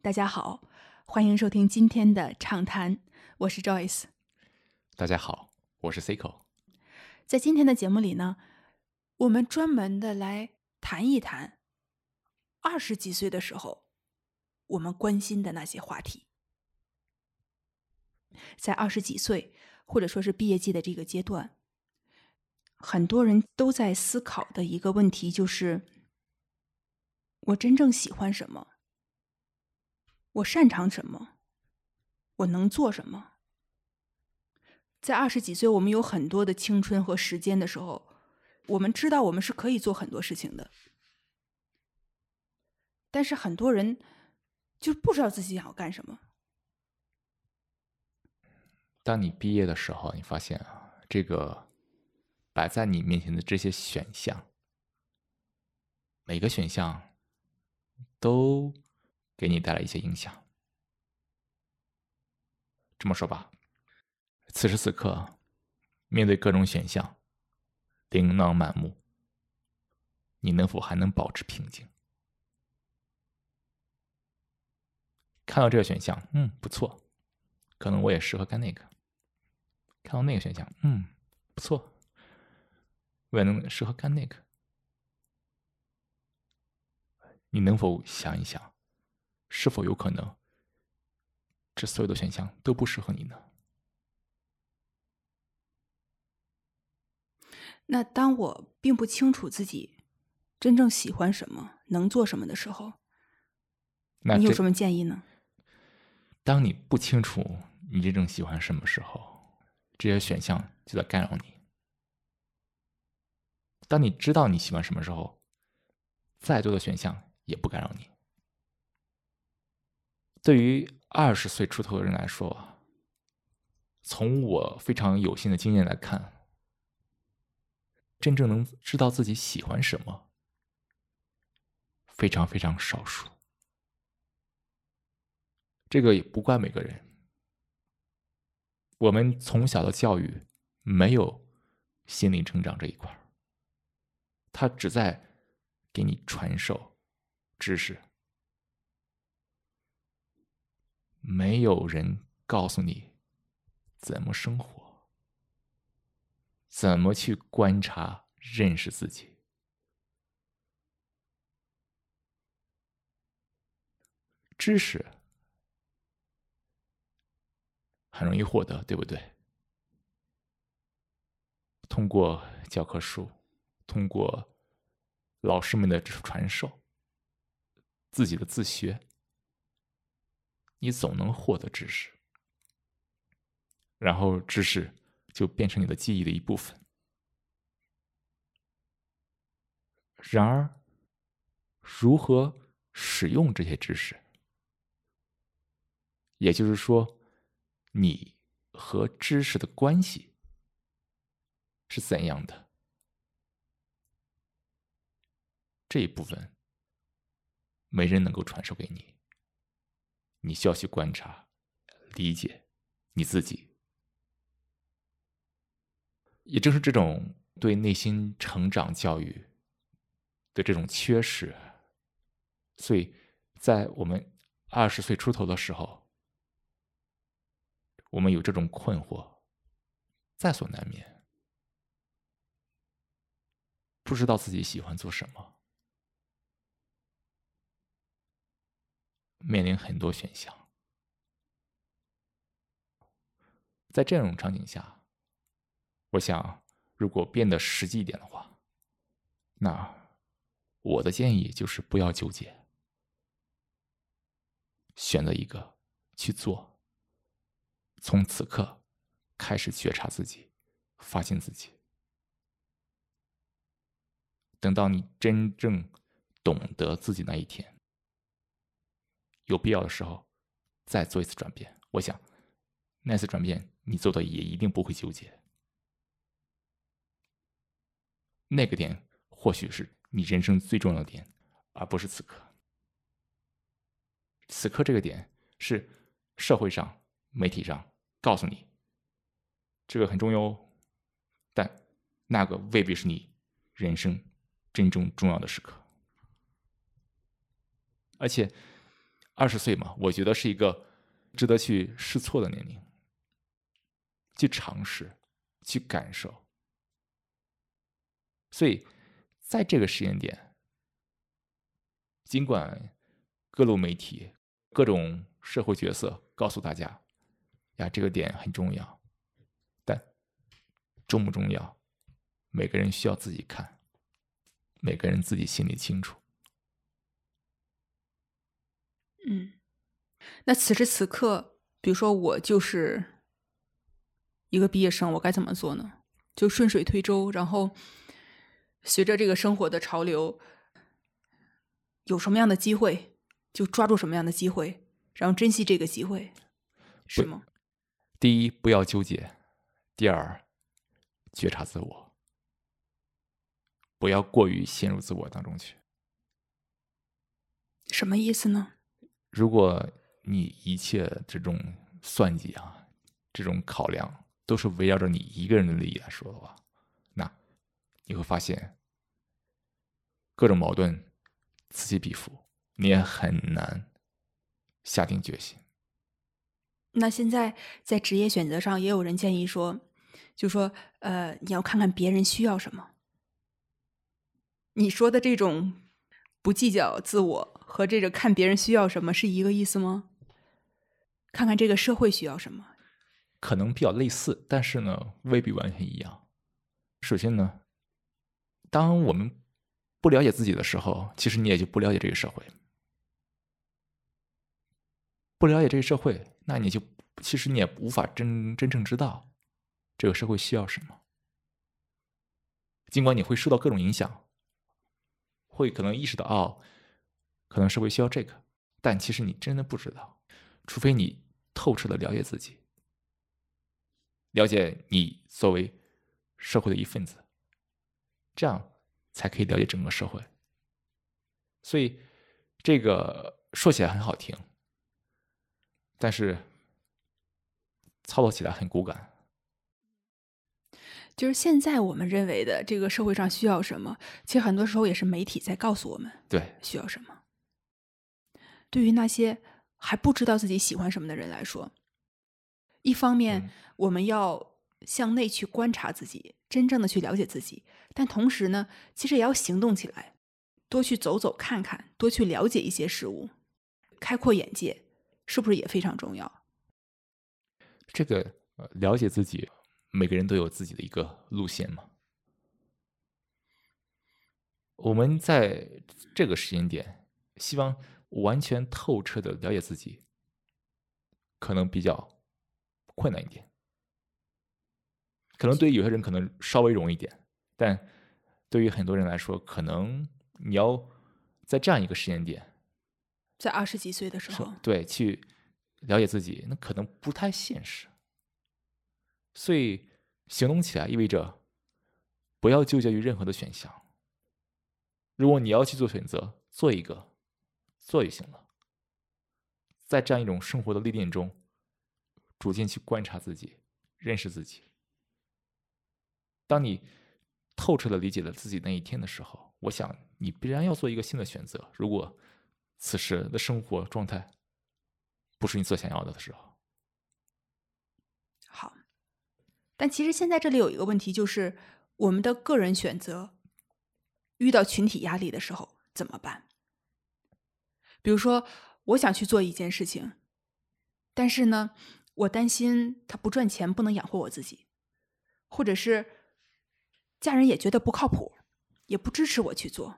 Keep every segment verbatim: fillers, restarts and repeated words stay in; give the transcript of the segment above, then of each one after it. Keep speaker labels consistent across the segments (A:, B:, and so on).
A: 大家好，欢迎收听今天的畅谈，我是 Joyce。
B: 大家好，我是 Cico。
A: 在今天的节目里呢，我们专门的来谈一谈二十几岁的时候我们关心的那些话题。在二十几岁或者说是毕业季的这个阶段，很多人都在思考的一个问题就是：我真正喜欢什么？我擅长什么？我能做什么？在二十几岁，我们有很多的青春和时间的时候，我们知道我们是可以做很多事情的，但是很多人就不知道自己想要干什么。
B: 当你毕业的时候，你发现啊，这个摆在你面前的这些选项，每个选项都给你带来一些影响。这么说吧，此时此刻，面对各种选项，琳琅满目，你能否还能保持平静？看到这个选项，嗯，不错，可能我也适合干那个。看到那个选项，嗯，不错，我也能适合干那个。你能否想一想，是否有可能，这所有的选项都不适合你呢？
A: 那当我并不清楚自己真正喜欢什么，能做什么的时候，
B: 那这
A: 你有什么建议呢？
B: 当你不清楚你真正喜欢什么时候，这些选项就在干扰你。当你知道你喜欢什么时候，再多的选项也不干扰你。对于二十岁出头的人来说，从我非常有限的经验来看，真正能知道自己喜欢什么，非常非常少数。这个也不怪每个人。我们从小的教育没有心灵成长这一块，它只在给你传授知识，没有人告诉你怎么生活，怎么去观察、认识自己。知识很容易获得，对不对？通过教科书，通过老师们的传授，自己的自学，你总能获得知识，然后知识就变成你的记忆的一部分。然而，如何使用这些知识，也就是说，你和知识的关系是怎样的，这一部分没人能够传授给你。你需要去观察、理解你自己。也正是这种对内心成长教育的这种缺失，所以在我们二十岁出头的时候，我们有这种困惑，在所难免，不知道自己喜欢做什么，面临很多选项。在这种场景下，我想如果变得实际一点的话，那我的建议就是不要纠结，选择一个去做，从此刻开始觉察自己，发现自己。等到你真正懂得自己那一天，有必要的时候再做一次转变，我想那次转变你做的也一定不会纠结。那个点或许是你人生最重要的点，而不是此刻。此刻这个点是社会上、媒体上告诉你这个很重要哦，但那个未必是你人生真正重要的时刻。而且二十岁嘛，我觉得是一个值得去试错的年龄，去尝试，去感受。所以在这个时间点，尽管各路媒体、各种社会角色告诉大家呀，这个点很重要，但重不重要，每个人需要自己看，每个人自己心里清楚。
A: 嗯，那此时此刻，比如说我就是一个毕业生，我该怎么做呢？就顺水推舟，然后随着这个生活的潮流，有什么样的机会就抓住什么样的机会，然后珍惜这个机会，是吗？
B: 第一，不要纠结；第二，觉察自我，不要过于陷入自我当中去。
A: 什么意思呢？
B: 如果你一切这种算计啊，这种考量都是围绕着你一个人的利益来说的话，那你会发现各种矛盾此起彼伏，你也很难下定决心。
A: 那现在在职业选择上，也有人建议说，就说呃，你要看看别人需要什么。你说的这种不计较自我和这个看别人需要什么是一个意思吗？看看这个社会需要什么，
B: 可能比较类似，但是呢，未必完全一样。首先呢，当我们不了解自己的时候，其实你也就不了解这个社会。不了解这个社会，那你就其实你也无法真真正知道这个社会需要什么。尽管你会受到各种影响，会可能意识到哦，可能社会需要这个，但其实你真的不知道，除非你透彻的了解自己，了解你作为社会的一份子，这样才可以了解整个社会。所以这个说起来很好听，但是操作起来很骨感。
A: 就是现在我们认为的这个社会上需要什么，其实很多时候也是媒体在告诉我们
B: 对
A: 需要什么。对于那些还不知道自己喜欢什么的人来说，一方面、
B: 嗯、
A: 我们要向内去观察自己，真正的去了解自己，但同时呢，其实也要行动起来，多去走走看看，多去了解一些事物，开阔眼界，是不是也非常重要？
B: 这个、呃、了解自己，每个人都有自己的一个路线嘛。我们在这个时间点，希望完全透彻的了解自己，可能比较困难一点。可能对于有些人可能稍微容易一点，但对于很多人来说，可能你要在这样一个时间点，
A: 在二十几岁的时候，
B: 对，去了解自己，那可能不太现实。所以行动起来意味着不要纠结于任何的选项。如果你要去做选择，做一个，做就行了。在这样一种生活的历练中，逐渐去观察自己，认识自己。当你透彻的理解了自己那一天的时候，我想你必然要做一个新的选择。如果此时的生活状态不是你所想要的的时候，
A: 好。但其实现在这里有一个问题，就是我们的个人选择遇到群体压力的时候怎么办？比如说，我想去做一件事情，但是呢，我担心它不赚钱，不能养活我自己，或者是家人也觉得不靠谱，也不支持我去做。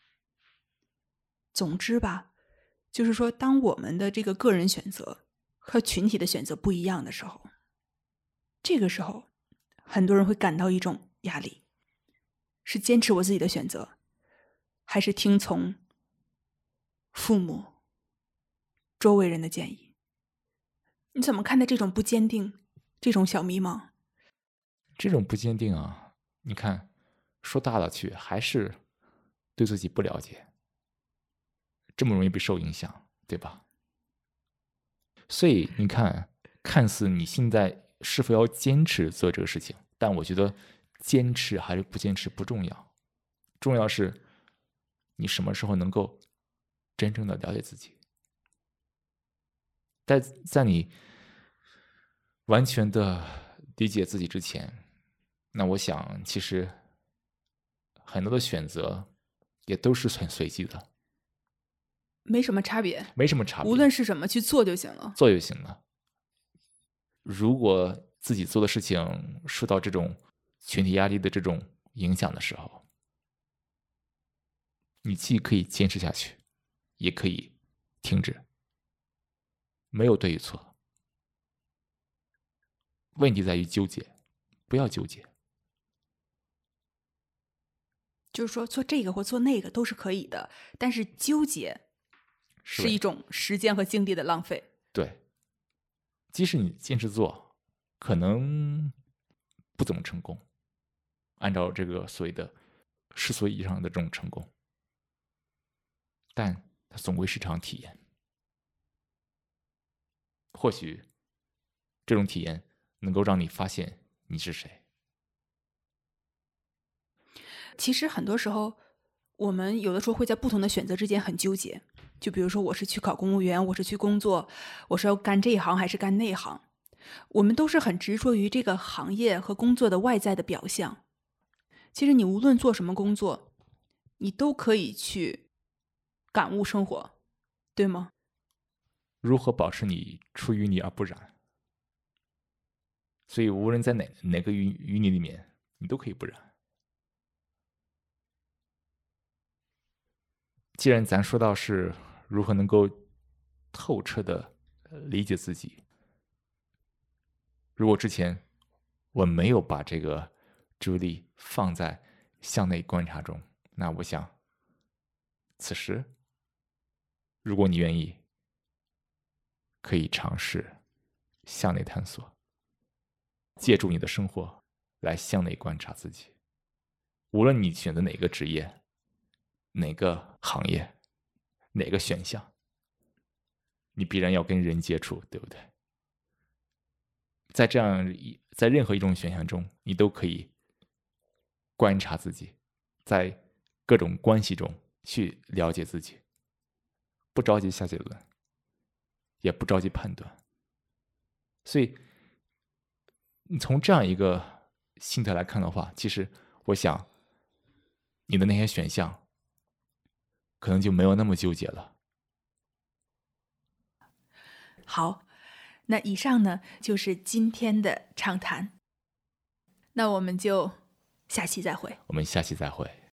A: 总之吧，就是说，当我们的这个个人选择和群体的选择不一样的时候，这个时候，很多人会感到一种压力，是坚持我自己的选择，还是听从父母、周围人的建议？你怎么看待这种不坚定，这种小迷茫？
B: 这种不坚定啊，你看，说大了去，还是对自己不了解，这么容易被受影响，对吧？所以你看，看似你现在是否要坚持做这个事情，但我觉得坚持还是不坚持不重要，重要是你什么时候能够真正的了解自己， 在在你完全的理解自己之前，那我想其实很多的选择也都是很随机的，
A: 没什么差别，
B: 没什么差别，
A: 无论是什么去做就行了。
B: 做就行了。如果自己做的事情受到这种群体压力的这种影响的时候，你既可以坚持下去，也可以停止，没有对与错。问题在于纠结，不要纠结。
A: 就是说做这个或做那个都是可以的，但是纠结
B: 是
A: 是一种时间和精力的浪费。
B: 对，即使你坚持做，可能不怎么成功，按照这个所谓的世俗意义上的这种成功，但它总归是场体验。或许这种体验能够让你发现你是谁。
A: 其实很多时候，我们有的时候会在不同的选择之间很纠结。就比如说，我是去考公务员，我是去工作，我是要干这一行还是干那行？我们都是很执着于这个行业和工作的外在的表象。其实你无论做什么工作，你都可以去感悟生活，对吗？
B: 如何保持你出淤泥而不染？所以无论在哪哪个淤淤泥里面，你都可以不染。既然咱说到是如何能够透彻的理解自己，如果之前我没有把这个注意力放在向内观察中，那我想此时如果你愿意，可以尝试向内探索，借助你的生活来向内观察自己。无论你选择哪个职业，哪个行业，哪个选项，你必然要跟人接触，对不对？在这样在任何一种选项中，你都可以观察自己，在各种关系中去了解自己，不着急下结论，也不着急判断。所以你从这样一个心态来看的话，其实我想你的那些选项可能就没有那么纠结了。
A: 好，那以上呢就是今天的畅谈，那我们就下期再会。
B: 我们下期再会。